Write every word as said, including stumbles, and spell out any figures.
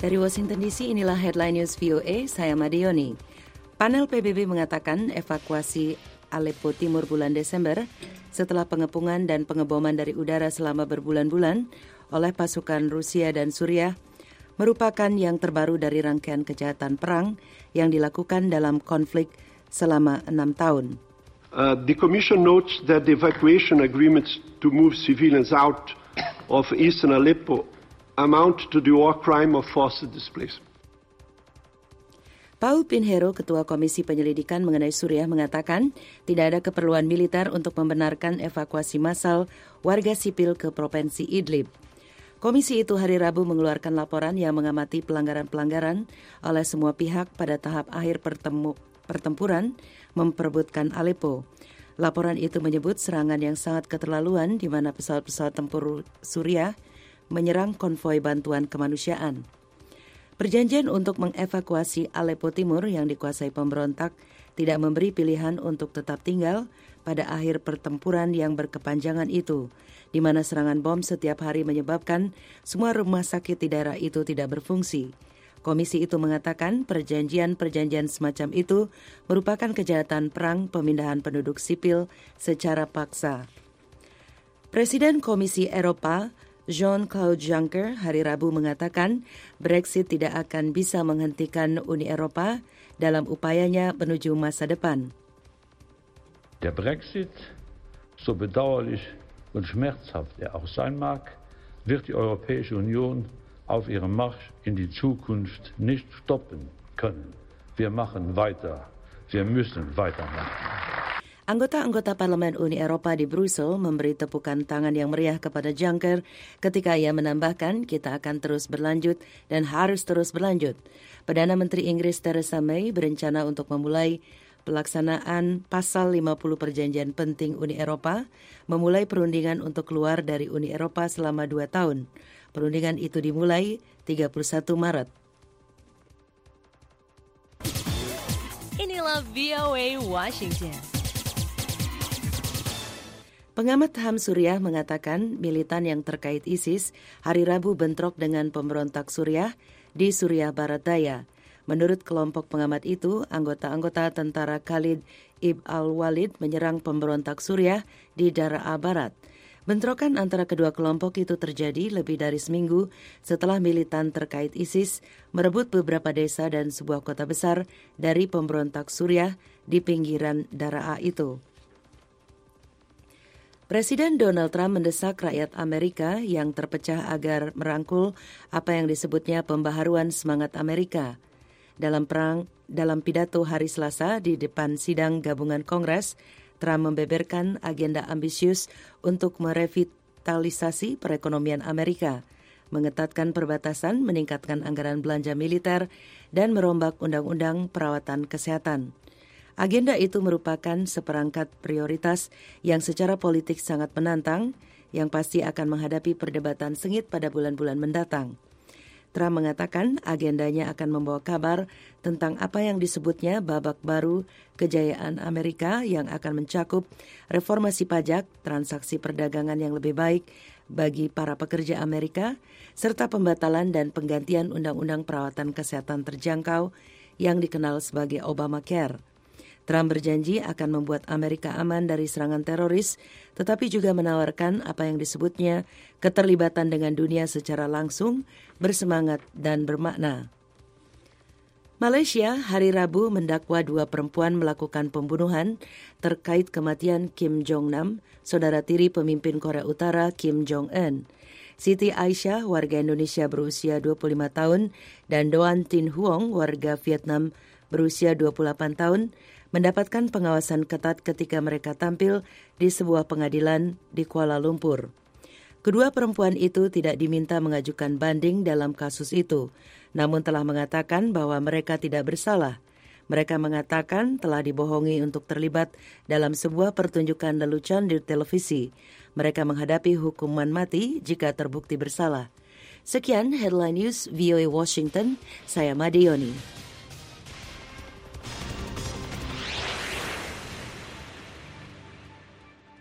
Dari Washington D C, inilah Headline News V O A, saya Madioni. Panel P B B mengatakan evakuasi Aleppo Timur bulan Desember setelah pengepungan dan pengeboman dari udara selama berbulan-bulan oleh pasukan Rusia dan Suriah merupakan yang terbaru dari rangkaian kejahatan perang yang dilakukan dalam konflik selama enam tahun. Uh, the Commission notes that the evacuation agreements to move civilians out of eastern Aleppo amount to the war crime of forced displacement. Paul Pinheiro, Ketua Komisi Penyelidikan mengenai Suriah, mengatakan tidak ada keperluan militer untuk membenarkan evakuasi massal warga sipil ke Provinsi Idlib. Komisi itu hari Rabu mengeluarkan laporan yang mengamati pelanggaran-pelanggaran oleh semua pihak pada tahap akhir pertemu, pertempuran memperebutkan Aleppo. Laporan itu menyebut serangan yang sangat keterlaluan di mana pesawat-pesawat tempur Suriah menyerang konvoi bantuan kemanusiaan. Perjanjian untuk mengevakuasi Aleppo Timur yang dikuasai pemberontak tidak memberi pilihan untuk tetap tinggal pada akhir pertempuran yang berkepanjangan itu, di mana serangan bom setiap hari menyebabkan semua rumah sakit di daerah itu tidak berfungsi. Komisi itu mengatakan perjanjian-perjanjian semacam itu merupakan kejahatan perang pemindahan penduduk sipil secara paksa. Presiden Komisi Eropa Jean-Claude Juncker hari Rabu mengatakan Brexit tidak akan bisa menghentikan Uni Eropa dalam upayanya menuju masa depan. Der Brexit, so bedauerlich und schmerzhaft er auch sein mag, wird die Europäische Union auf ihrem Marsch in die Zukunft nicht stoppen können. Wir machen weiter. Wir müssen weitermachen. Anggota-anggota Parlemen Uni Eropa di Brussel memberi tepukan tangan yang meriah kepada Juncker ketika ia menambahkan kita akan terus berlanjut dan harus terus berlanjut. Perdana Menteri Inggris Theresa May berencana untuk memulai pelaksanaan pasal lima puluh perjanjian penting Uni Eropa, memulai perundingan untuk keluar dari Uni Eropa selama dua tahun. Perundingan itu dimulai tiga puluh satu Maret. Inilah V O A Washington. Pengamat H A M Suriah mengatakan militan yang terkait ISIS hari Rabu bentrok dengan pemberontak Suriah di Suriah Barat Daya. Menurut kelompok pengamat itu, anggota-anggota tentara Khalid ibn al-Walid menyerang pemberontak Suriah di Daraa Barat. Bentrokan antara kedua kelompok itu terjadi lebih dari seminggu setelah militan terkait ISIS merebut beberapa desa dan sebuah kota besar dari pemberontak Suriah di pinggiran Daraa itu. Presiden Donald Trump mendesak rakyat Amerika yang terpecah agar merangkul apa yang disebutnya pembaharuan semangat Amerika. Dalam perang, dalam pidato hari Selasa di depan sidang gabungan Kongres, Trump membeberkan agenda ambisius untuk merevitalisasi perekonomian Amerika, mengetatkan perbatasan, meningkatkan anggaran belanja militer, dan merombak undang-undang perawatan kesehatan. Agenda itu merupakan seperangkat prioritas yang secara politik sangat menantang, yang pasti akan menghadapi perdebatan sengit pada bulan-bulan mendatang. Trump mengatakan agendanya akan membawa kabar tentang apa yang disebutnya babak baru kejayaan Amerika yang akan mencakup reformasi pajak, transaksi perdagangan yang lebih baik bagi para pekerja Amerika, serta pembatalan dan penggantian undang-undang perawatan kesehatan terjangkau yang dikenal sebagai Obamacare. Trump berjanji akan membuat Amerika aman dari serangan teroris, tetapi juga menawarkan apa yang disebutnya keterlibatan dengan dunia secara langsung, bersemangat, dan bermakna. Malaysia hari Rabu mendakwa dua perempuan melakukan pembunuhan terkait kematian Kim Jong-nam, saudara tiri pemimpin Korea Utara Kim Jong-un. Siti Aisyah, warga Indonesia berusia dua puluh lima tahun, dan Doan Tin Huong, warga Vietnam berusia dua puluh delapan tahun, mendapatkan pengawasan ketat ketika mereka tampil di sebuah pengadilan di Kuala Lumpur. Kedua perempuan itu tidak diminta mengajukan banding dalam kasus itu, namun telah mengatakan bahwa mereka tidak bersalah. Mereka mengatakan telah dibohongi untuk terlibat dalam sebuah pertunjukan lelucon di televisi. Mereka menghadapi hukuman mati jika terbukti bersalah. Sekian Headline News V O A Washington, saya Madioni.